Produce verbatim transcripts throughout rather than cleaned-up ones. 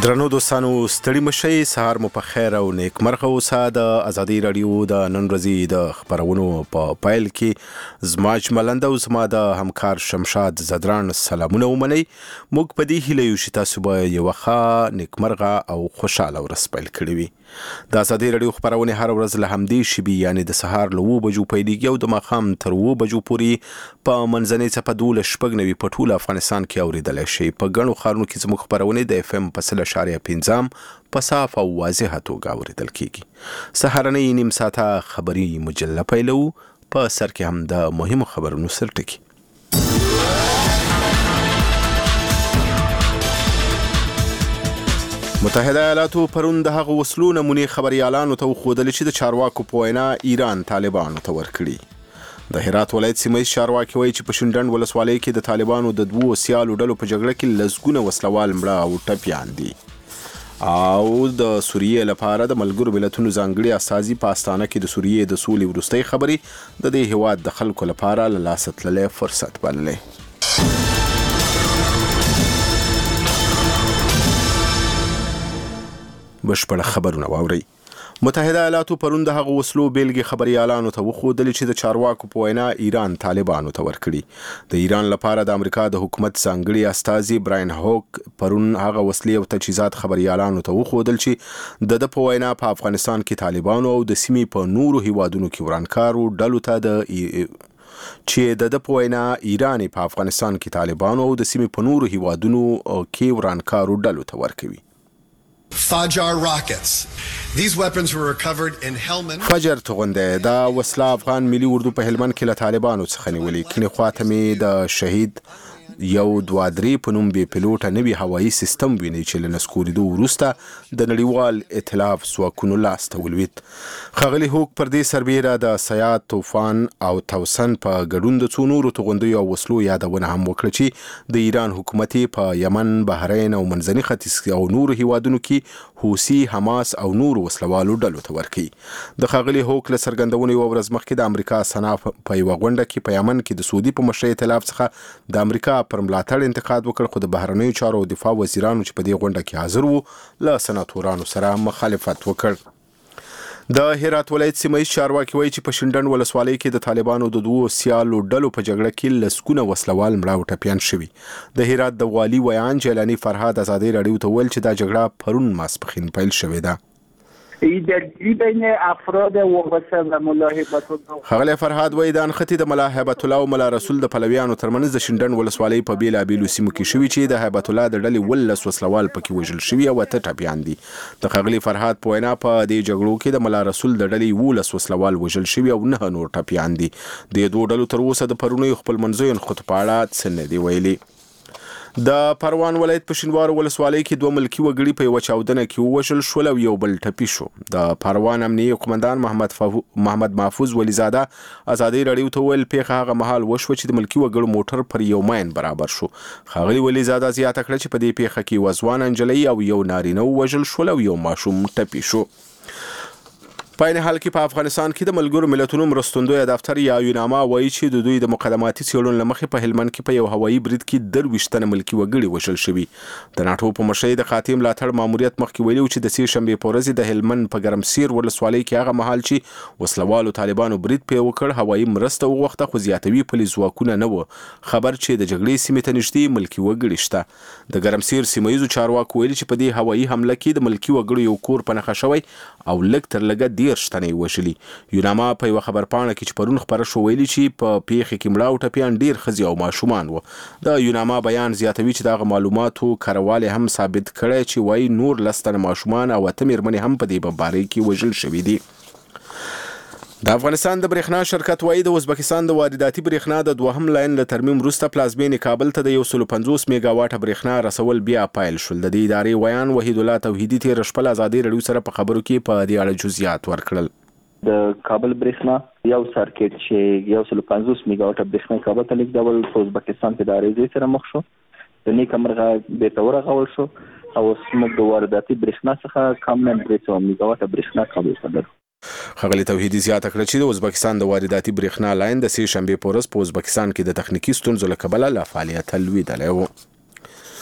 درنو دوستانو ستړي مشئ سهار مو په خیر او نیکمرغه اوسه. د ازادي رادیو د نن ورځې د خبرونو په پایل کې زما اجملنده او زما د همکار شمشاد زدران سلامونه ومنئ. موږ په دې هیله یو چې تاسو به یوه ښه نیکمرغه او خوشحاله ورځ پیل کړې وي. د ازادي رادیو خبرونه هر ورځ له همدې شیبې یعنې د سهار له اوه بجو پیلېږي او د ماښام تر اوه بجو پورې په منځنۍ څپه دولس شپږ نوي په ټول افغانستان کې اورېدلی شئ. په ګڼو ښارونو کې زموږ خپرونې د اف ام په سل اشاریه پنځم په صاف او واضحه توګه اورېدل کېږي. سهارنۍ نیم ساعته خبري مجله پیلو. په سر کې هم د مهمو خبرونو سرټکي. متحده ایالاتو پرون د هغو وسلو نمونې خبریالانو ته وښودلې چې د چارواکو په وینا ایران طالبانو ته ورکړي. د هرات ولایت سیمه چارواکي وایي چې په شینډنډ ولسوالۍ کې د طالبانو د دوو سیالو ډلو په جګړه کې لسګونه وسلوال مړه او ټپیان دي. او د سوریې لپاره د ملګرو ملتونو ځانګړي استازي په استانه کې د سوریې د سولې وروستۍ خبرې د دې هیواد د خلکو لپاره له لاسه تللی فرصت بللی. بشپړ خبرونه واورئ. متحده ایالاتو پرون د هغو وسلو بیلګې خبریالانو ته وښودلې چې د چارواکو په وینا ایران طالبانو ته ورکړي. د ایران لپاره د امریکا د حکومت ځانګړي استازي براین هوک پرون هغه وسلې او تجهیزات خبریالانو ته وښودل چې د ده په وینا په افغانستان کې طالبانو او د سیمې په نورو هیوادونو کې ورانکارو ډلو ته د چې د ده په وینا ایران په افغانستان کې طالبانو او د سیمې په نورو هیوادونو کې ورانکارو ډلو ته ورکوي. Fajar rockets. These weapons were recovered in Helmand. فجر توغنده دا وسله افغان ملي اردو په هلمند کې له طالبانو څخه نیولې. کینې خواته مې د شهید یو دوه درې په نوم بې پیلوټه نوي هوایي سیستم ویني چې له نسکورېدو وروسته د نړیوال ائتلاف ځواکونو لاسته ولوېد. ښاغلي هوک پر دې سربیره د سیاد، طوفان او توسن په ګډون د څو نورو توغندیو او وسلو یادونه هم وکړه چې د ایران حکومت په یمن، بحرین او منځني ختیځ او نورو هیوادونو کې حوثي، حماس او نورو وسلوالو ډلو ته ورکوي. د ښاغلي هوک له څرګندونې یوه ورځ مخکې د امریکا سنا په یوه غونډه کې په یمن کې د سعودي په مشرۍ ائتلاف څخه د امریکا پر ملاتړ انتقاد وکړ، خو د بهرنیو چارو او دفاع وزیرانو چې په دې غونډه کې حاضر وو له سناتورانو سره مخالفت وکړ. د هرات ولایت سیمه چارواکي وایي چې په شینډنډ ولسوالۍ کې د طالبانو د دوو سیالو ډلو په جګړه کې لسګونه وسلوال مړه او ټپیان شوي. د هرات د والي ویان جیلاني فرهاد ازادي راډیو ته ویل چې دا جګړه پرون ماسپښین پیل شوې ده. بین افراد وابسته و ملاحبت الله. ښاغلی فرهاد وایي د نښتې د ملا هیبت الله او ملا رسول د پلویانو ترمنځ د شینډنډ ولسوالۍ په بېلابېلو سیمو کې شوي چې د هیبت الله د ډلې ولس وسلوال پکې وژل شوي او اته ټپیان دي. د ښاغلي فرهاد په وینا په دې جګړو کې د ملا رسول د ډلې اوولس وسلوال وژل شوي او نه نور ټپیان دي. د دوو ډلو تر اوسه د پرونیو خپلمنځیو نښتو په اړه څه نه دي ویلي. د پروان ولایت په شینوارو ولسوالۍ کې دوه ملکي وګړي په یوه چاودنه کې ووژل شول او یو بل ټپي شو. د پروان امنیې قومندان محمد فو... محمد محفوظ ولیزاده ازادي راډیو ته ویل پیښه هغه مهال وشوه چې د ملکي وګړو موټر پر یو ماین برابر شو. ښاغلي ولیزاده زیاته کړه چې په دې پیښه کې یوه ځوانه نجلۍ او یو نارینه ووژل شول او یو ماشوم ټپي شو. په عین حال کې په افغانستان کې د ملګرو ملتونو مرستندویه دفتر یا یوناما وایي چې د دوی د مقدماتي څېړنو له مخې په هلمند کې په یو هوایي برید کې درویشت تنه ملکي وګړي وژل شوي. د ناټو په مشرۍ د قاطع ملاتړ ماموریت مخکې ویلي و چې د سې شنبې په ورځ د هلمند په ګرمسیر ولسوالۍ کې هغه مهال چې وسلوالو طالبانو برید پرې وکړ هوایي مرسته وغوښته، خو زیاتوي پلي ځواکونه نه وو خبر چې د جګړې سیمې ته نږدې ملکي وګړي شته. د ګرمسیر سیمه ییزو چارواکو ویلي چې په دې هوایي حمله کې د ملکي وګړو یو کور په نښه شوی او لږ تر لږه دېرش تنه یې وژلي. یوناما په یوه خبرپاڼه کې چې پرون خپره شو ویلي چې په پیښې کې مړه او ټپیان ډېر ښځې او ماشومان وو. د یوناما بیان زیاتوي چې دغه معلوماتو کروالې هم ثابت کړی چې وایي نور لس تنه ماشومان او اته مېرمنې هم په دې بمبارۍ کې وژل شوي دي. د افغانستان د برېښنا شرکت وایي د ازبکستان د وارداتي برېښنا د دوهم لاین له ترمیم وروسته پلازمینې کابل ته د یو سل پنځوس میګا واټه برېښنا رسول بیا پیل شول. د دې ادارې ویان وحید الله توحیدي تېره شپه له ازادي راډیو سره په خبرو کې په دې اړه جزئیات ورکړل. د کابل برېښنا یو سرکټ چې یو سل پنځوس میګا واټه برېښنا کابل ته لیږدول په ازبکستان کې د عریضې سره مخ شو. د نیکه مرغه بېرته ورغول شو او موږ د وارداتي برېښنا څخه کم نه درې سوه میګا واټه برېښنا کابل ته لرو. ښاغلي توحیدي زیاته کړه چې د ازبکستان د وارداتي برېښنا لاین د سې شنبې په ورځ په ازبکستان کې د تخنیکي ستونزو له کبله له فعالیته لوېدلی و.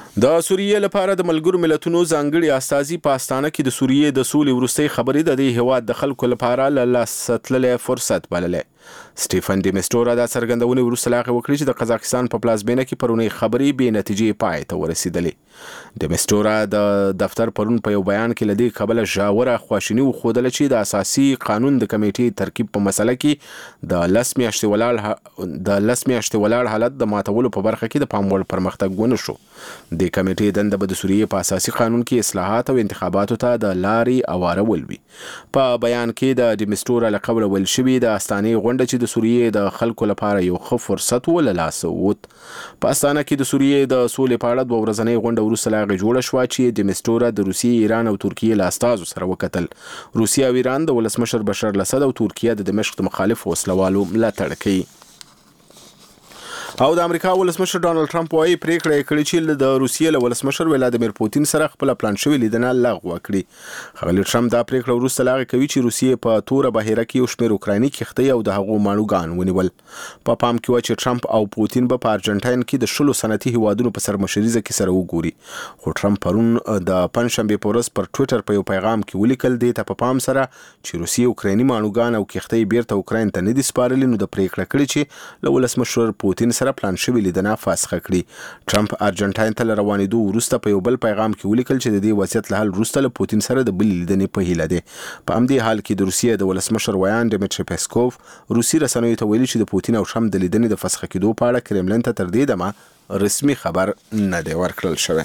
د سوریې لپاره د ملګرو ملتونو ځانګړي استازي په استانه کې د سوریې د سولې وروستۍ خبرې د دې هیواد د خلکو لپاره له لاسه تللی فرصت بللی. سټیفن ډي میسټورا دا څرګندونې وروسته لا وکړې چې د قزاقستان په پلازمینه کې پرونی خبرې بې نتیجې پای ته ورسېدلې. ډي میسټورا د دفتر پرون په یو بیان کې لدې کبله ژوره خواشیني وښودله چې د اساسي قانون د کمیټې ترکیب په مسله کې د لس میاشتې ولاړ د لس میاشتې ولاړ حالت د ماتولو په برخه کې د پام وړ پرمختګ ونه شو. د کمیټې دنده به د سوریې په اساسي قانون کې اصلاحات او انتخاباتو ته د لارې اوارول وي. په بیان کې د ډي میسټورا له قبله ویل شوي د استانې غونډه چې د سوریې د خلکو لپاره یو ښه فرصت و له لاسه ووت. په استانه کې د سوریې د سولې په اړه دوه ورځنۍ غونډه وروسته له هغې جوړه شوه چې ډي میسټورا د روسیې، ایران او ترکیې له استازو سره وکتل. روسیه او ایران د ولسمشر بشار الاسد او ترکیه د دمشق د مخالف وسلوالو ملاتړ کوي. او د امریکا ولسمشر ډانلډ ټرمپ وايي پریکړه یې کړې چې د روسیې له ولسمشر ولادیمیر پوتین سره خپل پلان شوی لیدنه لغوه کړي. ښاغلي ټرمپ دا پریکړه وروسته لا کوي چې روسیې په توره بهیره کې یو شمېر اوکرایني کښتۍ او د هغو ماڼوګان ونیول. په پام کې و چې ټرمپ او پوتین به په ارجنټاین کې د شلو صنعتي هیوادونو په سرمشریزه کې سره وګوري. خو ټرمپ پرون د پنجشنبې په ورځ پر ټویټر په یو پیغام کې ولیکل دې ته په پام سره چې روسیې اوکرایني ماڼوګان او کښتۍ بیرته اوکراین ته نه دي سپارلي، نو د پریکړه کړې چې له ولسمشر پوتین سره پلان شوی لیدنه فسخه کړي. ټرمپ ارجنټاین ته روانېدو وروسته په یو بل پیغام کې ولیکل چې د دې وضعیت له حل وروسته له پوتین سره د بل لیدنې په هیله دی. په همدې حال کې د روسیې د ولسمشر ویان ډیمیټری پیسکوف روسي رسنیو ته ویلي چې د پوتین او ټرمپ د لیدنې د فسخه کېدو په اړه کرملین ته تر دې دمه رسمي خبر نه دی ورکړل شوی.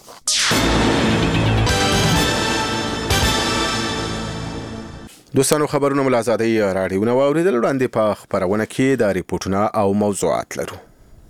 دوستانو خبرونه مو له ازادۍ راډیو نه واورېدل. وړاندې په خپرونه کې د ریپورټونه او موضوعات لرو.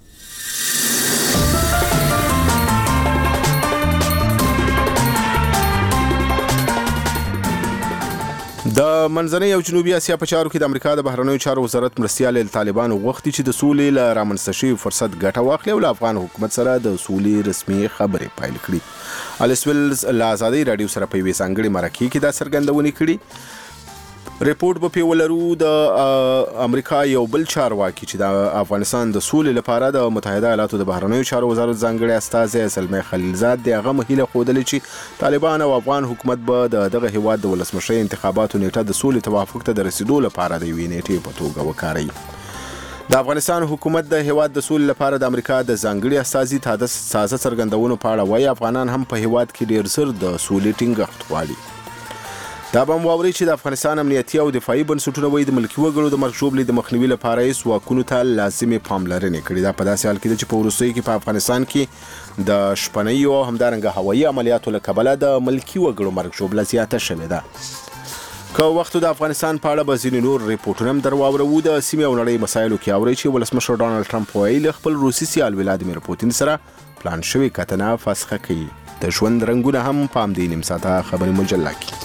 د منځنۍ او جنوبي اسیا په چارو کې د امریکا د بهرنیو چارو وزارت مرستیال طالبانو غوښتي چې د سولې له رامنځته شوي فرصت ګټه واخلي او له افغان حکومت سره د سولې رسمي خبرې پیل کړي. الیس ویلز له ازادۍ راډیو سره په یوې ځانګړې مرکې کې دا څرګندونې کړي. ریپورت به په ولرو د امریکا یو بل چارواکي چې د افغانستان د سولې لپاره د متحده ایالاتو د بهرنیو چارو وزارت ځانګړی استازی زلمي خلیلزاد د هغه هیله ښودلې چې طالبان او افغان حکومت به د دغه هیواد د ولسمشرۍ انتخاباتو نیټه د سولې توافق ته د رسیدو لپاره د یوې نیټې په توګه وکاروي. د افغانستان حکومت د هیواد د سولې لپاره د امریکا د ځانګړي استازي تازه څرګندونو په اړه وایي افغانان هم په هیواد کې ډیر زر د سولې ټینګښت غواړي. دا به واوري چې د افغانستان امنیتي او دفاعي بنسټونه وایي د ملکي وګړو د مرګ ژوبلې د مخنیوي لپاره یې ځواکونو ته لازمې پاملرنې کړې. دا په داسې حال کې ده چې په وروستیو کې په افغانستان کې د شپنیو او همدارنګه هوایي عملیاتو له کبله د ملکي وګړو مرګ ژوبله زیاته شوې ده. که وختو د افغانستان په اړه به ځینې نور ریپورټونه هم در واورو. د سیمې او نړۍ مسایلو کې اورئ چې ولسمشر ډانلډ ټرمپ وایي له خپل روسي سیال ولادیمیر پوتین سره پلان شوې کتنه فسخه کوي. د ژوند رنګونه هم په همدې نیم ساعته خبري مجله کې.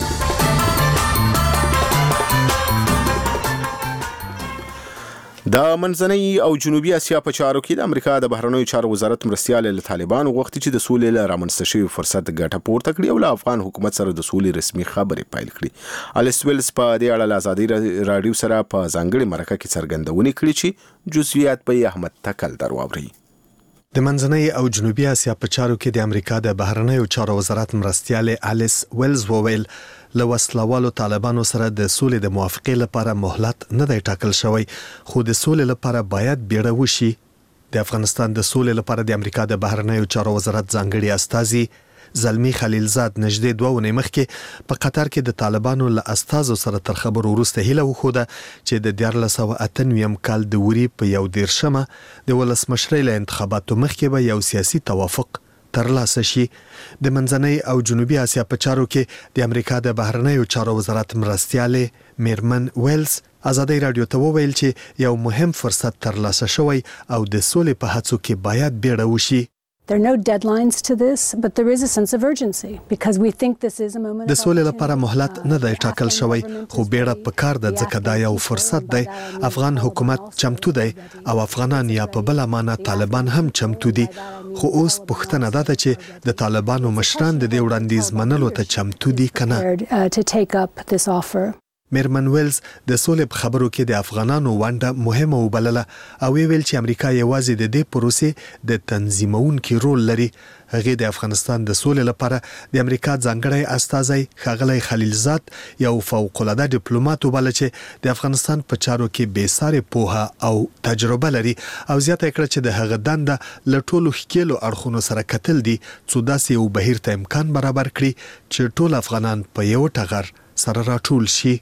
د منځنۍ او جنوبي اسیا په چارو کې د امریکا د بهرنیو چارو وزارت مرستیال له طالبانو غوښتي چې د سولې له رامنځته شوي فرصت ګټه پورته کړي او له افغان حکومت سره د سولې رسمي خبرې پیل کړي. الیس ویلز په دې اړه له ازادۍ راډیو سره په ځانګړې مرکه کې څرګندونې کړي چې جزئیات به یې احمد تکل در واوري. د منځنۍ او جنوبي اسیا په چارو کې د امریکا د بهرنیو چارو وزارت مرستیال الیس ویلز وویل له وسلوالو طالبانو سره د سولې د موافقې لپاره مهلت نه دی ټاکل شوی، خو د سولې لپاره باید بیړه وشي. د افغانستان د سولې لپاره د امریکا د بهرنیو چارو وزارت ځانګړي استازي زلمي خلیلزاد نږدې دوه ونې مخکې په قطر کې د طالبانو له استازو سره تر خبرو وروسته هیله وښوده چې د دیارلس سوه اته نوي کال د وري په یو دیرشمه د ولسمشرۍ له انتخاباتو مخکې به یو سیاسي توافق ترلاسه شي. د منځنۍ او جنوبي اسیا په چارو کې د امریکا د بهرنیو چارو وزارت مرستیالې میرمن ویلز ازادۍ راډیو ته وویل چې یو مهم فرصت ترلاسه شوی او د سولې په هڅو کې باید بیړه وشي. There are no deadlines to this, but there is a sense of urgency because we think this is a moment. د سولې لپاره مهلت نه دی ټاکل شوی، خو بیړه پکار ده ځکه دا یو فرصت دی. افغان حکومت چمتو دی او افغانان یا په بل معنی طالبان هم چمتو دي، خو اوس پوښتنه ده چې د طالبانو مشران د دې وړاندیز منلو ته چمتو دي کنه. میرمن ویلز د سولې په خبرو کې د افغانانو ونډه مهمه وبلله او ویل چې امریکا یوازې د دې پروسې د تنظیمونکي رول لري. هغه د افغانستان د سولې لپاره د امریکا ځانګړی استازی ښاغلی خلیلزاد یو فوق العاده ډیپلوماټ وباله چې د افغانستان په چارو کې بې ساري پوهه او تجربه لري او زیاته کړه چې د هغه دنده له ټولو ښکیلو اړخونو سره کتل دي څو داسې یو بهیر ته امکان برابر کړي چې ټول افغانان په یو ټغر سره راټول شي.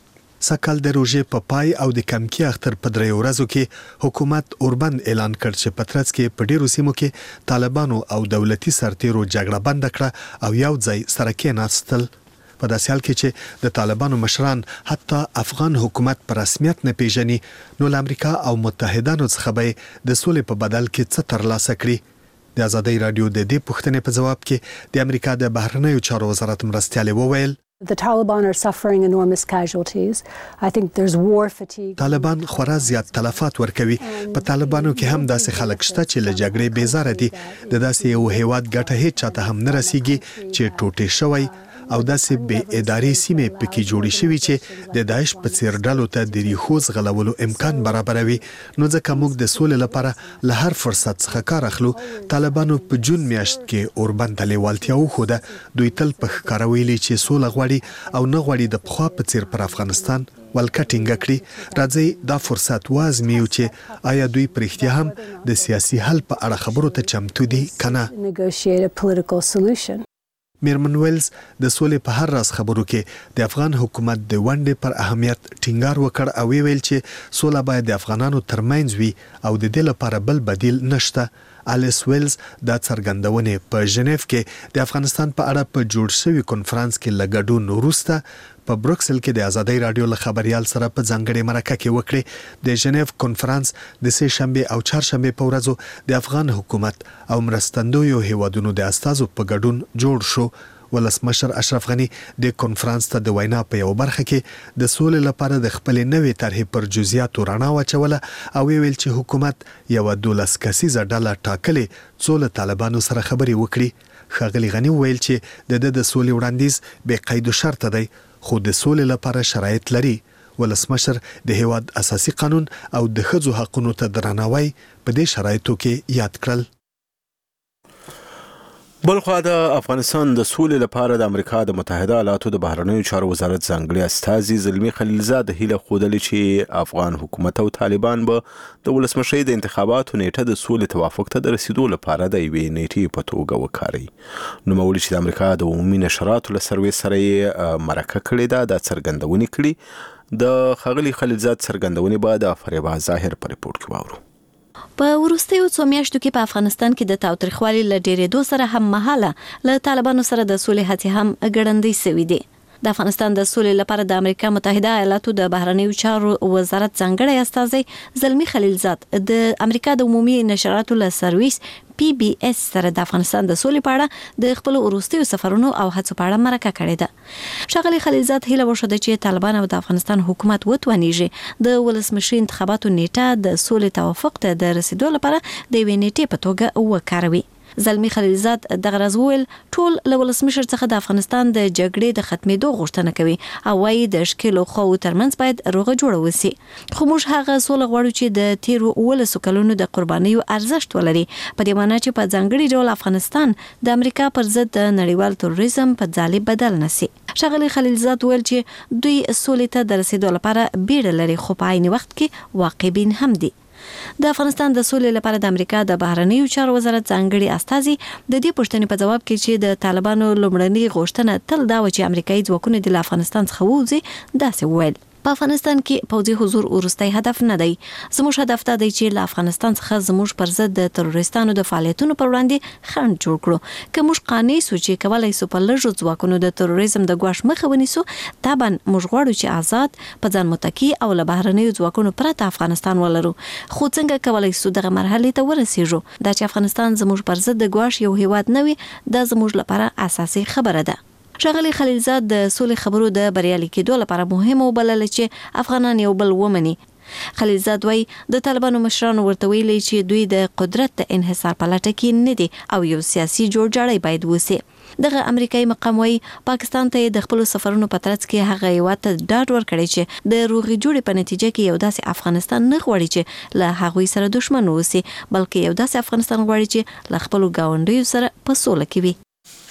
سکل د روژې په پای او د کمکی اختر په درې ورځو کې حکومت اوربند اعلان کړ چې په ترڅ کې په ډیرو سیمو کې طالبانو او دولتي سرتیرو جګړه بند کړه او یو ځای سره کېناستل. په داسې حال کې چې د طالبانو مشران حتی افغان حکومت په رسمیت نه پیژني نو له امریکا او متحدانو څخه به د سولې په بدل کې څه ترلاسه کړي. د ازادۍ رادیو د دې پوښتنې په جواب کې د امریکا د بهرنیو چارو وزارت مرستیال وویل The Taliban are suffering enormous casualties. I think there's war fatigue. طالبان خورا زیات تلفات ورکوي. په طالبانو کې هم داسې خلک شته چې له جګړې بیزاره دي. د داسې یو هیواد ګټه هیڅ چاته هم نه رسیږي چې ټوټې شوی او داسې بې ادارې سیمې پکې جوړې شوي چې د داعش په څیر ډلو ته د ریښو ځغلولو امکان برابروي. نو ځکه موږ د سولې لپاره له هر فرصت څخه کار اخلو. طالبانو په جون میاشت کې اوربند ته لیوالتیا وښوده. دوی تل په ښکاره ویلي چې سوله غواړي او نه غواړي د پخوا په څیر پر افغانستان ولکه ټینګه کړي. راځئ دا فرصت وازمیو چې آیا دوی په رښتیا هم د سیاسي حل په اړه خبرو ته چمتو دي که نه. Negotiate a political solution. میرمن ویلز د سولې په هر راز خبرو کې د افغان حکومت د ونډې پر اهمیت ټینګار وکړ او ویل چې سوله باید د افغانانو ترمنځ وي او د دې لپاره بل بدیل نشته. الیس ویلز دا څرګندونې په ژنیف کې د افغانستان په اړه په جوړ شوي کنفرانس کې له ګډون وروسته په بروکسل کې د ازادۍ رادیو له خبريال سره په ځانګړي مرکه کې وکړي. د ژنیف کنفرانس د سه شنبه او چهارشنبه په ورځو د افغان حکومت او مرستندویو هیوادونو د استازو په ګډون جوړ شو. ولسمشر اشرف غنی د کنفرانس ته د وینا په یو برخه کې د سولې لپاره د خپل نوې طرحې پر جزئیاتو رڼا واچوله او ویل چې حکومت یو دولس کسیزه ډله ټاکلې څو له طالبانو سره خبرې وکړي. ښاغلي غنی ویل چې د د سولې وړاندیز بې قید و شرط دی خو د سولې لپاره شرایط لري. ولسمشر د هیواد اساسي قانون او د ښځو حقوقو ته درناوی په دې شرایطو کې یاد کړل. بلخوا د افغانستان د سولې لپاره د امریکا د متحده ایالاتو د بهرنیو چارو وزارت ځانګړي استازي زلمی خلیلزاد هیله خوده چې افغان حکومت او طالبان به د ولسمشي د انتخاباتو نیټه د سولې توافق ته د رسیدو لپاره د یوې نیټې په توګه وکاري. نو مولي چې د امریکا د عمومي نشراتو له سروې سره مرکه کړې ده د څرګندونې کړي. د خغلی خلیلزاد څرګندونې به د فریبا ظاهر په ریپورت کې واورو. په وروستیو څو میاشتو کې په افغانستان کې د تاوتریخوالي له ډېرېدو سره هم مهاله له طالبانو سره د سولې هڅې هم ګړندۍ سوي دي. د افغانستان د سولې لپاره د امریکا متحده ایالاتو د بهرنیو چارو وزارت ځانګړی استازی زلمی خلیلزاد د امریکا د عمومي نشراتو له سرویس پی بی اس سره د افغانستان د سولې په اړه د خپل وروستیو سفرونو او هڅو په اړه مرکه کړې ده. ښاغلي خلیلزاد هیله وښوده چې طالبان او د افغانستان حکومت وتوانیږي د ولسمشي انتخاباتو نیټه د سولې توافق ته د رسیدو لپاره د یوې نیټې په توګه وکاروي. زلمی خلیلزاد دغه راز ویل ټول له ولسمشر څخه د افغانستان د جګړې د ختمېدو غوښتنه کوي او وايي د ښکېلو خواو ترمنځ باید روغه جوړه وسي. خو موږ هغه سوله غواړو چې د تیرو اوولسو کلونو د قربانیو ارزښت ولري، په دې معنی چې په ځانګړي ډول افغانستان د امریکا پر ضد د نړیوال تروریزم په ځالې بدل نشي. ښاغلي خلیلزاد ویل چې دوی سولې ته د رسیدو لپاره بیړه لري خو په عین وخت کې واقعبین هم دي. د افغانستان د سولې لپاره د امریکا د بهرنیو چارو وزارت ځانګړي استازي د دې پوښتنې په جواب کې چې د طالبانو لومړنۍ غوښتنه تل دا و چې امریکایي ځواکونه د افغانستان څخه ووځي، داسې وویل په افغانستان کې پوځي حضور وروستی هدف نه دی. زموږ هدف دا دی چې له افغانستان څخه زموږ پر ضد د تروریستانو د فعالیتونو پر وړاندې خنډ جوړ کړو. که موږ قانع سو چې کولای سو په لږو ځواکونو د تروریزم د ګواښ مخه ونیسو، طبعا موږ غواړو چې آزاد په ځان متکی او له بهرنیو ځواکونو پرته افغانستان ولرو. خو څنګه کولای سو دغه مرحلې ته ورسیږو؟ دا چې افغانستان زموږ پر ضد د ګواښ یو هیواد نه وي، دا زموږ لپاره اساسي خبره ده. ښاغلي خلیلزاد د سولې خبرو د بریالي کېدو لپاره مهمه وبلله چې افغانان یو بل ومني. خلیلزاد وایي د طالبانو مشرانو ورته ویلي چې دوی د قدرت د انحصار په لټه کې نه دي او یو سیاسي جوړجاړی باید وسي. دغه امریکایي مقام وايي پاکستان ته د خپل سفرونو په ترڅ کې هغه یو ته ډاډ ورکړی چې د روغي جوړې په نتیجه کې یو داسې افغانستان نه غواړي چې له هغوی سره دښمن اوسي، بلکې یو داسې افغانستان غواړي چې له خپل ګاونډیو سره په سوله کې وي.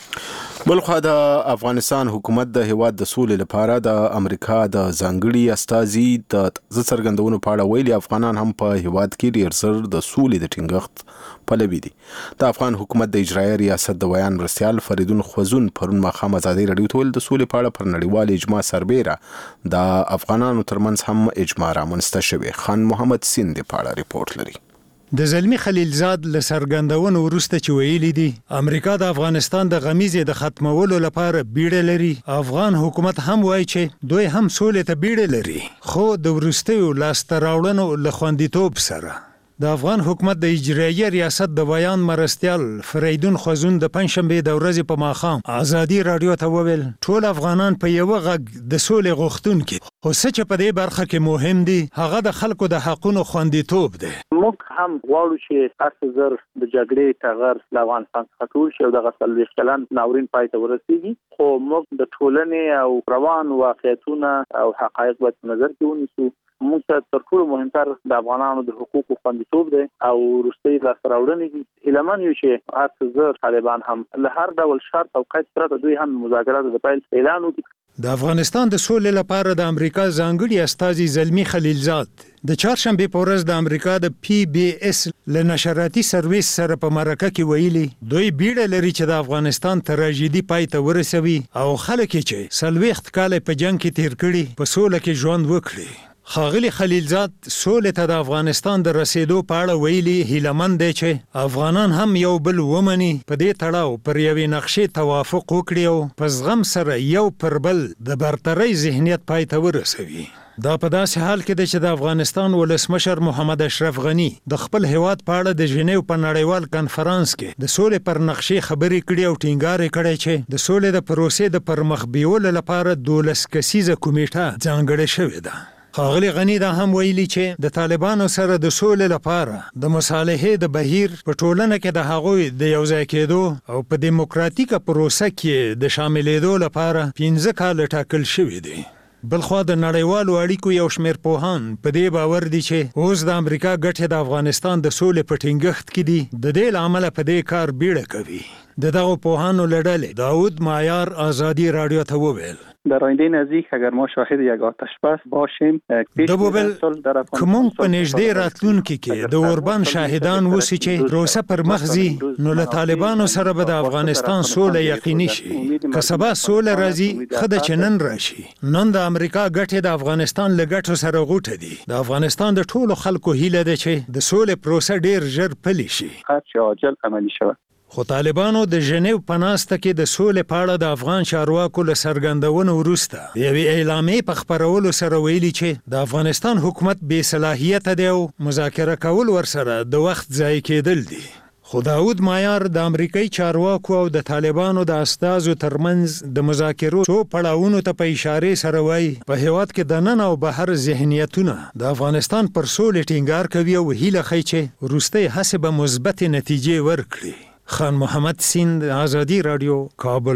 بلخوا د افغانستان حکومت د هیواد د سولې لپاره د امریکا د ځانګړي استازي د څرګندونو په اړه ویلي افغانان هم په هیواد کې ډیر زر د سولې د ټینګښت پلوي دي. د افغان حکومت د اجرایي ریاست د بیان مرستیال فریدون خوزون پرون ماښام ازادي راډیو ته ویل د سولې په اړه پر نړیوال اجماع سربېره د افغانانو ترمنځ هم اجماع رامنځته شوې. خان محمد سین د په اړه ریپورت لري. د زلمی خلیلزاد له څرګندونو وروسته چې ویلي دي امریکا د افغانستان د غمیزې د ختمولو لپاره بیړه لري، افغان حکومت هم وایي چې دوی هم سولې ته بیړه لري، خو د وروستیو لاسته راوړنو له خوندیتوب سره. د افغان حکومت د اجرایي ریاست د بیان مرستیال فریدون خوزون د پنځشنبه د ورځې په ماښام ازادي راډیو ته وویل ټول افغانان په یو غږ د سولې غوښتونکي، خو څه چې په دې برخه کې مهم دي هغه د خلکو د حقونو خوندیتوب دی. موږ هم غواړو چې هر زر د جګړې ټغر له افغانستان څخه ټول شي او دغه څلوېښت کلن ناورین پای ته ورسیږي، خو موږ د ټولنې او روان واقعیتونه او حقایق باید په نظر کې ونیسو. موږ ته تر ټولو مهمتر د افغانانو د حقوقو خوندیتوب دی او وروستۍ لاسته راوړنې دي. هیله من یو چې هر زر طالبان هم له هر ډول شرط او قید پرته دوی هم مذاکرات د پیل اعلان وکړي. د افغانستان د سولې لپاره د امریکا ځانګړي استازي زلمی خلیلزاد د چهارشنبه په ورځ د امریکا د پی بی اس له نشراتي سرویس سره په مرکه کې ویلي دوی بیړه لري چې د افغانستان تراژیدي پای ته ورسوي او خلک چې څلوېښت کاله په جنگ کې تیر کړي په سوله کې ژوند وکړي. ښاغلي خلیلزاد سولې ته د افغانستان د رسیدو په اړه ویلي هیلهمند دی چې افغانان هم یو بل ومني، په دې تړاو پر یوې نقشې توافق وکړي او په زغم سره یو پر بل د برترۍ ذهنیت پای ته ورسوي. دا په داسې حال کې دی چې د افغانستان ولسمشر محمد اشرف غنی د خپل هیواد په اړه د ژنیو په نړیوال کنفرانس کې د سولې پر نقشې خبرې کړي او ټینګار کړی چې د سولې د پروسې د پرمخ بیولو لپاره دولس کسیزه کمیټه ځانګړې شوې ده. ښاغلي غنی دا هم ویلي چې د طالبانو سره د سولې لپاره د مصالحې د بهیر په ټولنه کې د هغوی د یوځای کېدو او په دیموکراتیکه پروسه کې د شاملېدو لپاره پنځه کاله ټاکل شوي دي. بلخوا د نړیوالو اړیکو یو شمېر پوهان په دې باور دي چې اوس د امریکا ګټې د افغانستان د سولې په ټینګښت کې دي، د دې له امله په دې کار بیړه کوي. د دغو پوهانو له ډلې داود مایار ازادي راډیو ته وویل در آینده نزدیک اگر ما شاهد یک آتش بس باشیم د بوبل کومون په نږدې راتلونکي کې د اوربان شاهدان وسی چې پروسه پر مخزي نو له طالبانو سره به د افغانستان سوله یقیني شي. که سبا سوله راځي خدای چې نن راشي. نن د امریکا ګټې د افغانستان له ګټو سره غوټه دي. د افغانستان د ټولو خلکو هیله ده چې د سولې پروسه ډیر ژر پلي شي، هرچه عاجل عملی شود. خو طالبانو د ژنیو په ناسته کې د سولې په اړه د افغان چارواکو له څرګندونو وروسته د یوې اعلامیې په خپرولو سره ویلي چې د افغانستان حکومت بې صلاحیته دی او مذاکره کول ورسره د وخت ضایع کېدل دي. خو داود مایار د امریکایي چارواکو او د طالبانو د استازو ترمنځ د مذاکرو څو پړاوونو ته په اشارې سره وایي په هیواد کې د نن او بهر ذهنیتونه د افغانستان پر سولې ټینګار کوي او هیله ښیي چې وروستۍ هڅې به مثبتې نتیجې ورکړي. خان محمد سیند آزادی رادیو کابل.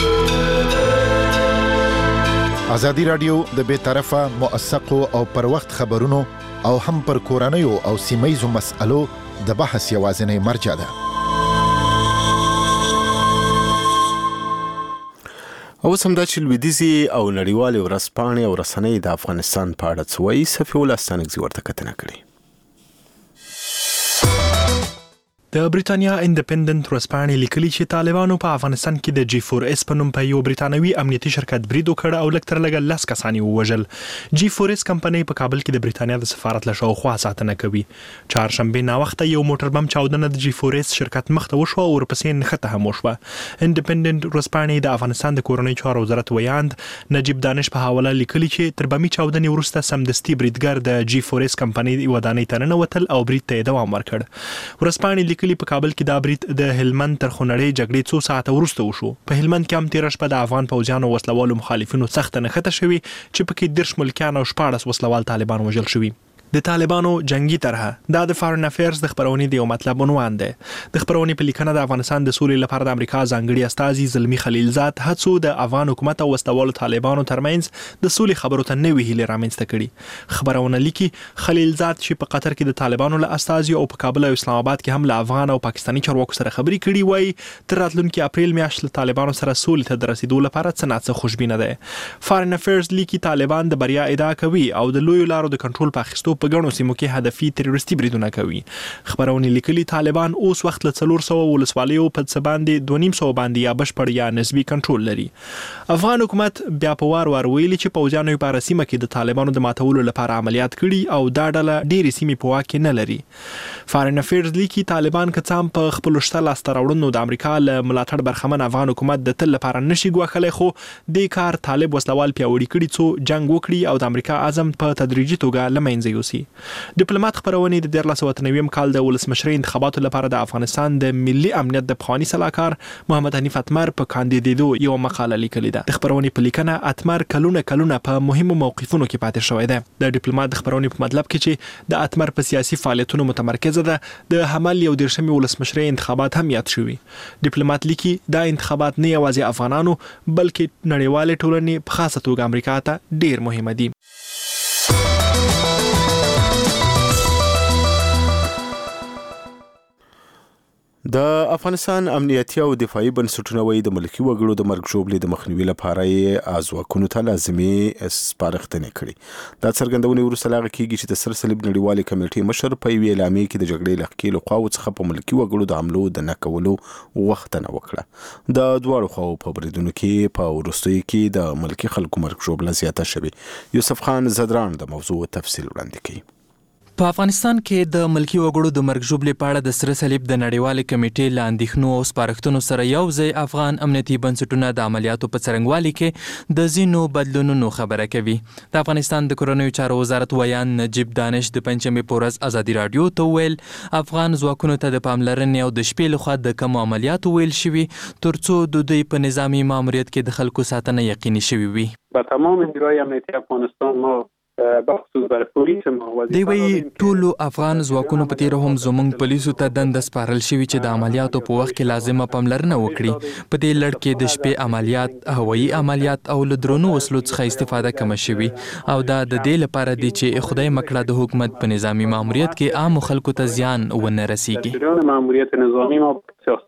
آزادی رادیو د بے طرفه موثقو او پر وخت خبرونو او هم پر کورنیو او سیمایزو مسألو د بحث یوازینی مرجع ده. اوس هم دا چې لویدیځي او نړیوالې ورځپاڼې او رسنۍ د افغانستان په اړه څه وایي، صفي الله ستانکزي ورته کتنه کړې. د بریټانیا انډیپندنت ورځپاڼې لیکلي چې طالبانو په افغانستان کې د جی فور اس په نوم په یو بریټانوي امنیتي شرکت برید وکړ او لږ تر لږه لس کسان یې ووژل. جی فور اس کمپنۍ په کابل کې د بریټانیا د سفارت له شاوخوا ساتنه کوي. چهارشنبه ناوخته یو موټر بم چاودنه د جی فور اس شرکت مخ ته وشوه او ورپسې نښته هم وشوه. انډیپندنت ورځپاڼې د افغانستان د کورنۍ چارو وزارت ویاند نجیب دانش په حواله لیکلي چې تر بمي چاودنې وروسته سمدستي بریدګر د جی فور اس کمپنۍ ودانۍ ته ننوتل او برید ته دوام ورکړ. ورځپاڼې لیکلي په کابل کې دا برید د هلمند تر خونړۍ جګړې څو ساعته وروسته وشو. په هلمند کې هم تېره شپه د افغان پوځیانو وسلوالو مخالفینو سخته نښته شوې چې پکې دېرش ملکیان او شپاړس وسلوال طالبان وژل شوي. د طالبانو جنگي طرحه دا د فارن افیرز د خبرونې د یو مطلب عنوان دی. د خبرونې په لیکنه د افغانستان د سولې لپاره د امریکا ځانګړي استازي زلمی خلیلزاد هڅو د افغان حکومت او وسلوالو طالبانو ترمنځ د سولې خبرو ته نوې هیلې رامنځته کړي. خبرونه لیکي خلیلزاد چې په قطر کې د طالبانو له استازي او په کابل او اسلام آباد کې هم له افغان او پاکستاني چارواکو سره خبرې کړي وای تر راتلونکي اپریل میاشت له طالبانو سره سولې ته د رسیدو لپاره څه نه څه خوشبینه ده. فارن افیرز لیکي طالبان د بریا ادعا کوي او د لویو لارو د کنټرول په اخیستو په ګڼو سیمو کې هدفي تروریستي بریدونه کوي. خبرونه لیکلي طالبان اوس وخت له څلور سوه ولسوالیو په څه باندې دوه نیم سوه باندې یا بشپړ یا نسبي کنټرول لري. افغان حکومت بیا په وار وار ویلي چې پوځیانو په رسمه کې د طالبانو د ماتولو لپاره عملیات کړي او دا ډله ډېری سیمې په واک کې نه لري. فارن افیرز لیکي طالبان که څام په خپل شته لاسته راوړنو د امریکا له ملاتړ برخمن افغان حکومت د تل لپاره نشي ګواښلی، خو دې کار طالب وسلوال پیاوړي کړي څو جنگ وکړي او د امریکا اعظم په تدریجي توګه له منځه یوسي. ډیپلوماټ خبرونه د دیارلس سوه اته نوي کال د ولسمشرۍ انتخاباتو لپاره د افغانستان د ملي امنیت د پخواني سلاکار محمد حنیف اتمر په کاندیدېدو یو مقاله لیکلې ده. د خبرونې په لیکنه اتمر کلونه کلونه په مهمو موقفونو کې پاتې شوی دی. د ډیپلوماټ د خبرونې په مطلب کې چې د اتمر په سیاسي فعالیتونو متمرکزه ده د حمل یو دیرشمې ولسمشرۍ انتخابات هم یاد شوي. ډیپلوماټ لیکي دا انتخابات نه یوازې افغانانو بلکې نړیوالې ټولنې په خاصه توګه امریکا ته ډیر مهمه دي. د افغانستان امنیتي او دفاعي بنسټونه وایي د ملکي وګړو د مرګ ژوبلې د مخنیوي لپاره یې ازواکونو ته لازمي سپارښتنې کړي. دا څرګندونې وروسته له هغه کېږي چې د سر صلیب نړیوالې کمیټې مشر په یوې اعلامیې کې د جګړې له ښکېلو خواوو څخه په ملکي وګړو د حملو د نه کولو غوښتنه وکړه. د دواړو خواوو په بریدونو کې په وروستیو کې د ملکي خلکو مرګ ژوبله زیاته شوې. یوسف خان زدران د موضوع تفصیل وړاندې کوي. په افغانستان کې د ملکی وګړو د مرګ ژوبلې په اړه د سره صلیب د نړیوالې کمیټې له اندېښنو او سپارښتنو سره یو ځای افغان امنیتي بنسټونه د عملیاتو په څرنګوالي کې د ځینو بدلونونو خبره کوي. د افغانستان د کورنیو چارو وزارت ویان نجیب دانش د پنجشنبې په ورځ ازادي راډیو ته ویل افغان ځواکونو ته د پاملرنې او د شپې لخوا د کمو عملیاتو ویل شوي ترڅو د دوی په نظامی ماموریت کې د خلکو ساتنه یقیني شوي وي. با تمام نیروهای امنیتی افغانستان ما بخصوص برای پولیس ما دی وی ټولو افغان ځواکونو په تیر هم زموږ پولیسو ته دنده سپارل شوي چې د عملیاتو په وخت کې لازمه پاملرنه وکړي. په دې لړ کې د شپې عملیات، هوایي عملیات او له درونو وسلو څخه استفاده کمه شوي او دا د دې لپاره دی چې خدای مکړه د حکومت په نظامی ماموریت کې عام خلکو ته زیان ونه رسیږي. ماموریت نظامی ما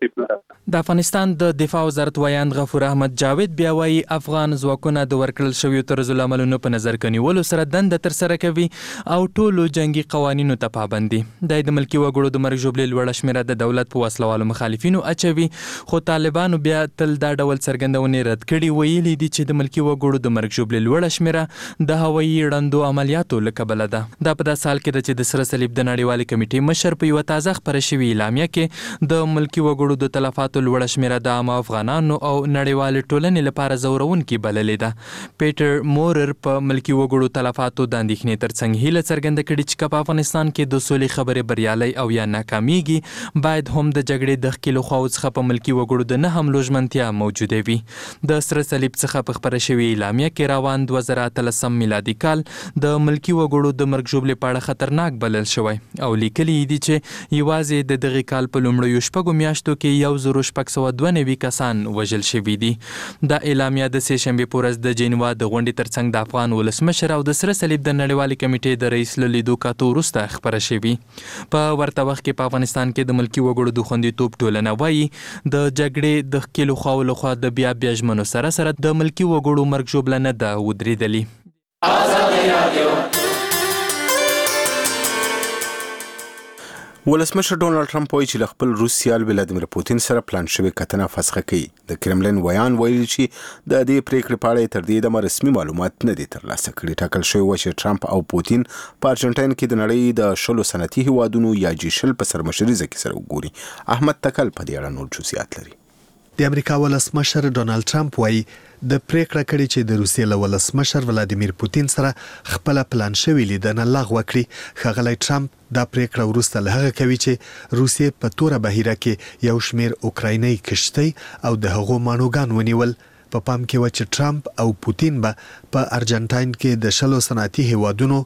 د افغانستان د دفاع وزارت ویان غفور احمد جاوید بیا وایي افغان ځواکونه د ورکړل شویو طرزالعملونو په نظر کې نیولو سره دنده ترسره کوي او ټولو جنگي قوانینو ته پابند دي. د ملکي وګړو د مرګ ژوبلې لوړه شمېره د دولت په وسلوالو مخالفینو اچوي، خو طالبانو بیا تل دا ډول څرګندونې رد کړي. ویلي دي چې د ملکي وګړو د مرګ ژوبلې لوړه شمېره د هوایي ړندو عملیاتو له کبله ده. دا په داسې حال کې ده چې د سره صلیب د نړیوالې کمیټې مشر په یوه تازه خپره شوې اعلامیه کې د ملکي وګړو د تلفاتو لوړه شمېره د عامه افغانانو او نړیوالې ټولنې لپاره ځورونکې بللې ده. پیټر مورر په ملکي وګړو تلفاتو د اندېښنې ترڅنګ هیله څرګنده کړې چې که په افغانستان کې د سولې خبرې بریالۍ او یا ناکامیږي باید هم د جګړې د ښکېلو خواوو څخه په ملکي وګړو د نه حملو ژمنتیا موجوده وي. د سره صلیب څخه په خپره شوې اعلامیه کې روان دوه زره اتلسم میلادي کال د ملکي وګړو د مرګ ژوبلې په اړه خطرناک بلل شوی او لیکلي دي چې یوازې د دغې کال په لومړیو شپږو میاشتو کې یو زرو شپږ سوه دوه نوي کسان وژل شوي دي. دا اعلامیه د سې شنبې په ورځ د جنیوا د غونډې ترڅنګ د افغان ولسمشر او د سره صلیب د نړیوالې کمیټې د رئیس له لیدو کاتو وروسته خپره شوي. په ورته وخت کې په افغانستان کې د ملکي وګړو د خوندیتوب ټولنه وایي د جګړې د ښکېلو خواو لخوا د بیا بیا ژمنو سره سره د ملکي وګړو مرګ ژوبله نه ده ودرېدلې. ولسمشر ډونالډ ټرمپ وایي چې له خپل روس سیال ولادیمیر پوتین سره پلان شوې کتنه فسخه کوي. د کرملین ویان ویلي چې د دې پریکړې په اړه تر دې دمه رسمي معلومات نه دي ترلاسه کړي. ټاکل شوی و چې ټرمپ او پوتین په ارجنټاین کې د نړۍ د شلو صنعتي هیوادونو یا جی شل په سرمشریزه کې سره وګوري. احمد تکل په دې اړه نور جزئیات لري. د امریکا ولسمشر ډونالډ ټرمپ وایي د پریکړه کړې چې د روسیې له ولسمشر ولادیمیر پوتین سره خپل پلان شوی لیدنه لغوه کړي. ښاغلی ټرمپ دا پریکړه وروسته له هغه کوي چې روسیې په توره بهیره کې یو شمیر اوکرایني کشتۍ او د هغو مانوګان ونیول. په پام کې و چې ټرمپ او پوتین به په ارجنټاین کې د شلو صنعتي هیوادونو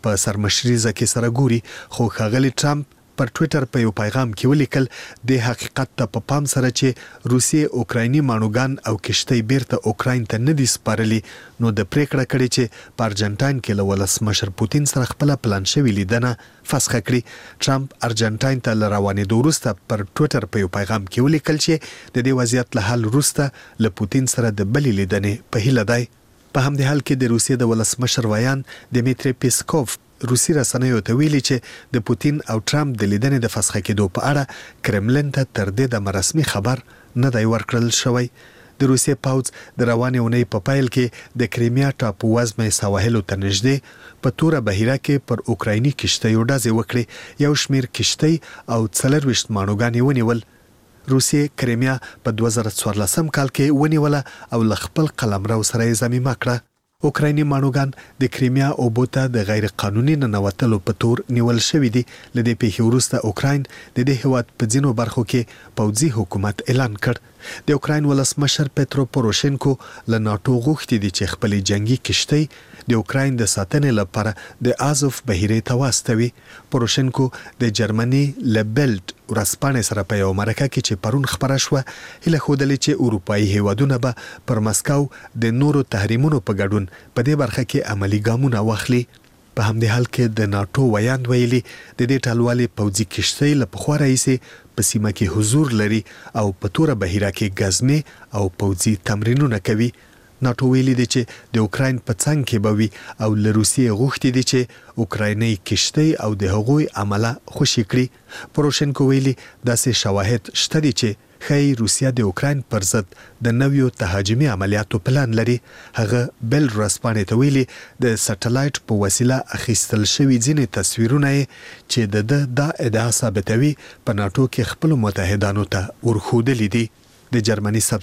په سرمشریزه کې سره ګوري، خو ښاغلي ټرمپ پر ټویټر په یو پیغام کې ولیکل د حقیقت ته په پام سره چې روسیې اوکرایني مانوګان او کشتۍ بیرته اوکراین ته نه دي سپارلي، نو د پریکړه کړې چې په ارجنټاین کې له ولسمشر پوتین سره خپل پلان شوی لیدنه فسخ کړي. ټرمپ ارجنټاین ته له روانېدو وروسته پر ټویټر په یو پیغام کې ولیکل چې د دې وضعیت له حل وروسته له پوتین سره د بلې لیدنې په هیله دی. په همدې حال کې د روسیې د ولسمشر ویان دیمیتری پیسکوف روسي رسنیو ته ویلي چې د پوتین او ټرمپ د لیدنې د فسخ کېدو په اړه کرملین ته تر دې د رسمي خبر نه دی ورکړل شوی. د روسیې پوځ د روانې اونۍ په پیل کې د کریمیا ټاپو وزمې سواحلو ته نږدې په توره بحیره کې پر اوکرایني کشتیو ډزې وکړې. یو شمیر کشتۍ او څلرویشت مانوګان یې ونیول. روسیې کریمیا په دوه زره څوارلسم کال کې ونیوله او له خپل قلمرو سره یې ضمیمه کړه. اوکرایني مانوګان د کریمیا اوبو ته د غیر قانوني ننوتلو په تور نیول شوي دي. له دې پیښې وروسته اوکراین د دې هیواد په ځینو برخو کې پوځي حکومت اعلان کړ. د اوکراین ولسمشر پترو پوروشینکو له ناتو غوښتي دي چې خپلې جنگي کشتۍ د اوکراین د ساتنې لپاره د آزوف بحیرې ته واستوي. پوروشینکو د جرمني له بیلډ ورځپاڼې سره په یو مرکه کې چې پرون خبره شوه هیله ښودلې چې اروپایي هیوادونه به پر مسکو د نورو تحریمونو په ګډون په دې برخه کې عملی ګامونه واخلي. په همدې حال کې د ناتو ویاند ویلي د دې ټالوالې پوځي کشتۍ له پخوا راهیسې په سیمه کې حضور لري او په توره بحیره کې ګزمې او پوځي تمرینونه کوي. ناتو ویلي دي چې د اوکراین په څنګ کې به وي او له روسیې غوښتي دي چې اوکرایني کشتۍ او د هغوی عمله خوشي کړي. پوروشینکو ویلي داسې شواهد شته دي چې ښایي روسیه د اوکراین پر ضد د نویو تهاجمي عملیاتو پلان لري. هغه بل ورځپاڼې ته ویلي د سټلایټ په وسیله اخیستل شوي ځینې تصویرونه چې د ده دا ادعا ثابتوي په ناتو کې خپلو متحدانو ته ورښودلي دي. د جرمني